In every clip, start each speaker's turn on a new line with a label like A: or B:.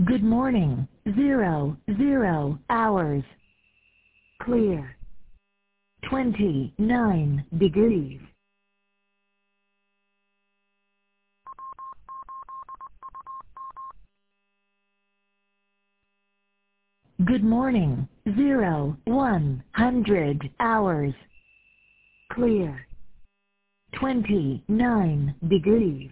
A: Good morning. 00 hours. Clear. 29 degrees. Good morning. 100 hours. Clear. 29 degrees.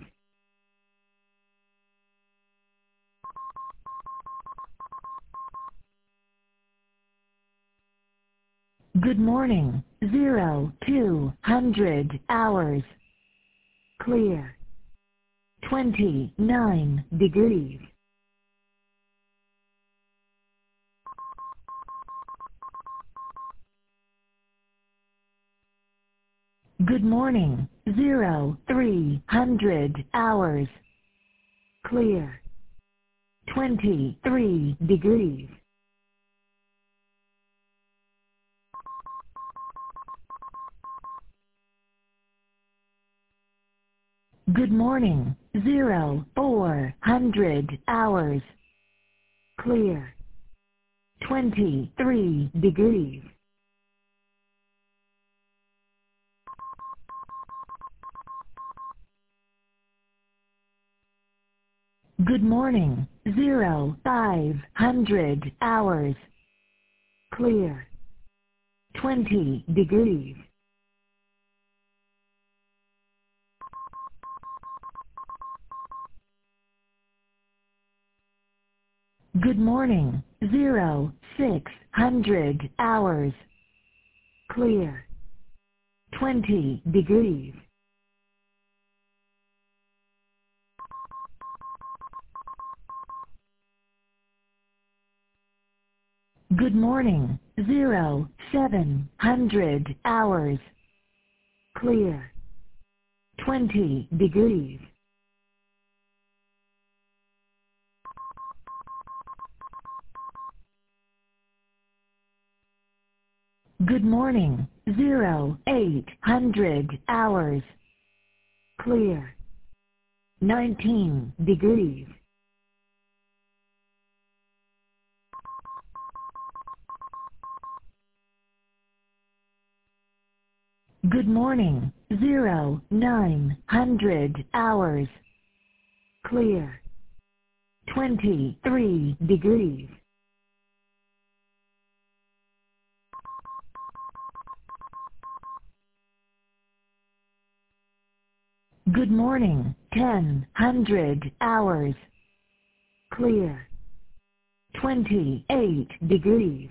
A: Good morning. 200 hours. Clear. 29 degrees. Good morning. 300 hours. Clear. 23 degrees. Good morning. 400 hours. Clear. 23 degrees. Good morning. 500 hours. Clear. 20 degrees. Good morning. 600 hours. Clear. 20 degrees. Good morning. 700 hours. Clear. 20 degrees. Good morning. 800 hours. Clear. 19 degrees. Good morning. 900 hours. Clear. 23 degrees. Good morning. 1000 hours. Clear. 28 degrees.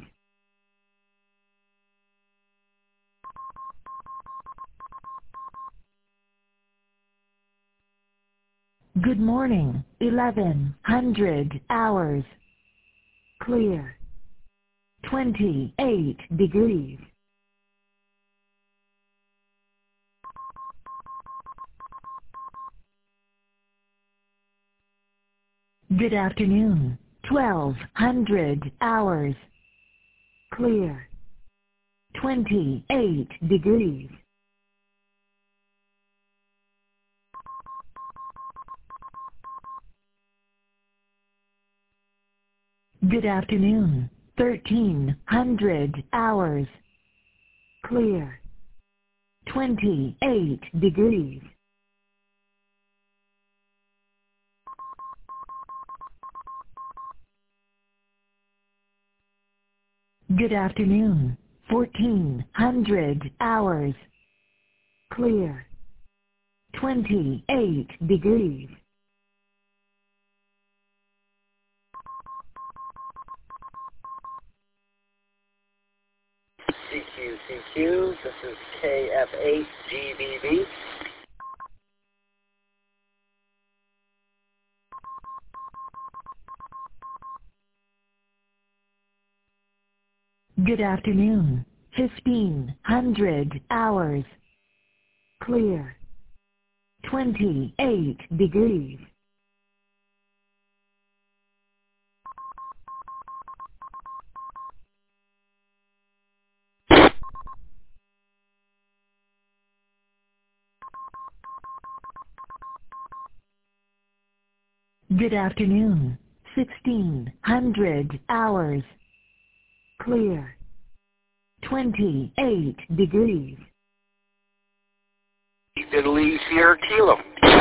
A: Good morning. 1100 hours. Clear. 28 degrees. Good afternoon. 1200 hours. Clear. 28 degrees. Good afternoon. 1300 hours. Clear. 28 degrees. Good afternoon. 1400 hours. Clear. 28 degrees.
B: CQCQ, this is KF8GBB.
A: Good afternoon. 1500 hours. Clear. 28 degrees. Good afternoon. 1600 hours. Clear. 28 degrees.
B: Italy, Sierra Kilo.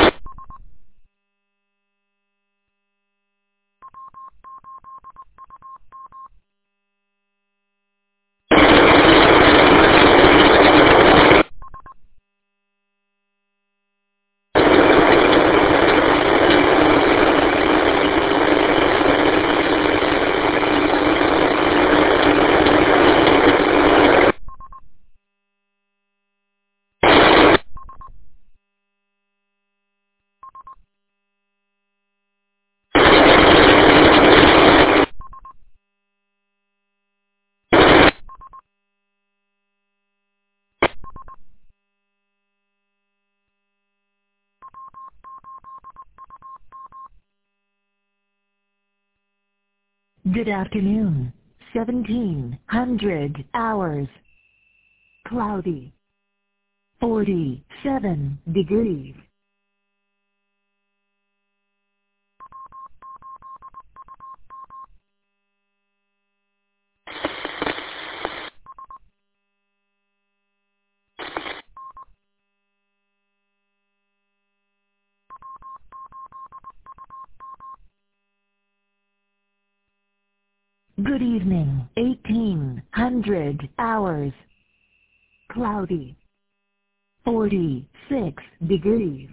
A: Good afternoon. 1700 hours. Cloudy. 47 degrees. Good evening. 1800 hours. Cloudy. 46 degrees.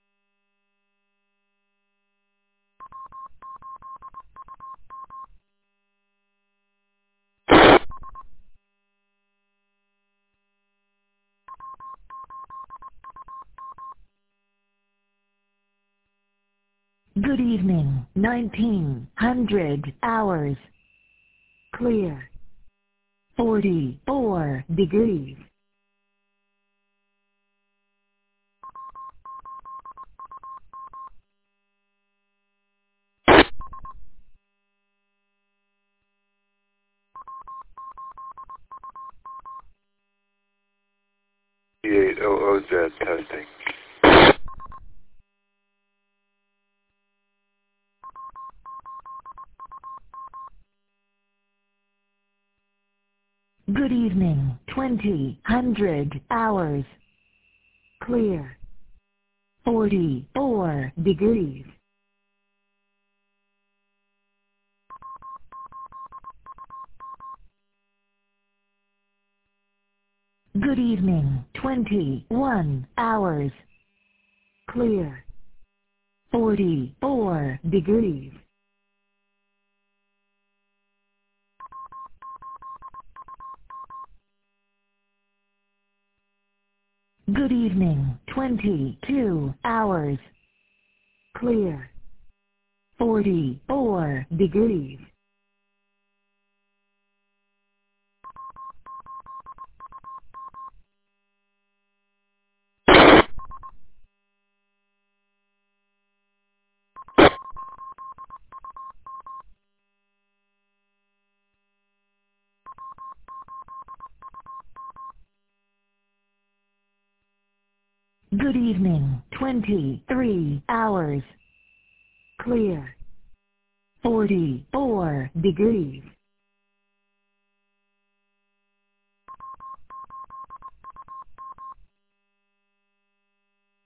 A: Good evening. 1900 hours. Clear. 44 degrees.
B: P800Z testing.
A: Good evening. 2000 hours. Clear. 44 degrees. Good evening. 21 hours. Clear. 44 degrees. Good evening. 22 hours. Clear. 44 degrees. Good evening. 23 hours. Clear. 44 degrees.